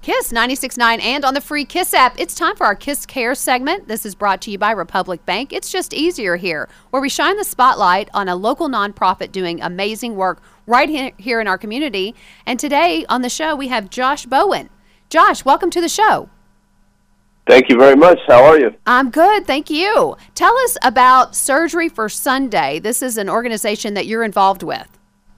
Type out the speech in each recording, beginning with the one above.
KISS 96.9 and on the free KISS app. It's time for our KISS Care segment. This is brought to you by Republic Bank. It's just easier here, where we shine the spotlight on a local nonprofit doing amazing work right here in our community. And today on the show, we have Josh Bowen. Josh, welcome to the show. Thank you very much. How are you? I'm good, thank you. Tell us about Surgery for Sunday. This is an organization that you're involved with.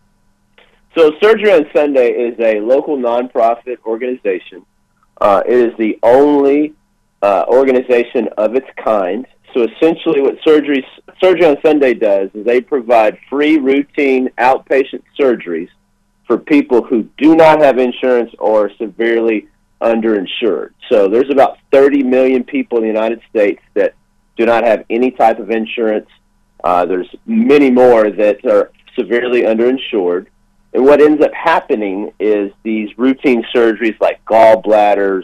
So Surgery on Sunday is a local nonprofit organization. It is the only organization of its kind. So essentially what Surgery on Sunday does is they provide free routine outpatient surgeries for people who do not have insurance or are severely underinsured. So there's about 30 million people in the United States that do not have any type of insurance. There's many more that are severely underinsured. And what ends up happening is these routine surgeries like gallbladders,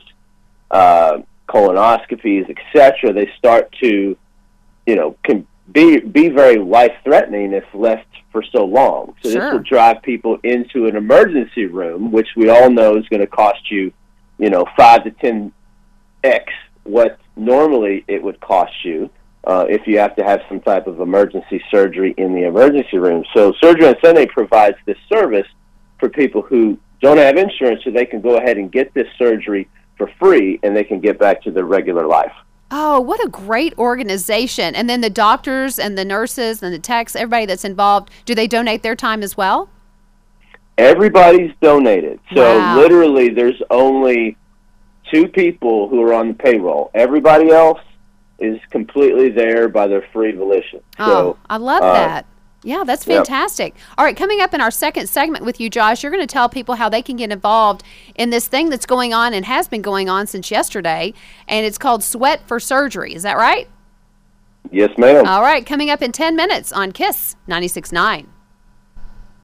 colonoscopies, etc., they start to, can be very life-threatening if left for so long. So Sure. This will drive people into an emergency room, which we all know is going to cost you, 5 to 10x what normally it would cost you if you have to have some type of emergency surgery in the emergency room. So Surgery on Sunday provides this service for people who don't have insurance, so they can go ahead and get this surgery for free, and they can get back to their regular life. Oh, what a great organization. And then the doctors and the nurses and the techs, everybody that's involved, do they donate their time as well? Everybody's donated. So Wow. literally there's only 2 people who are on the payroll. Everybody else is completely there by their free volition. Oh, I love that. Yeah, that's fantastic. Yep. All right, coming up in our second segment with you, Josh, you're going to tell people how they can get involved in this thing that's going on and has been going on since yesterday, and it's called Sweat for Surgery. Is that right? Yes, ma'am. All right, coming up in 10 minutes on KISS 96.9.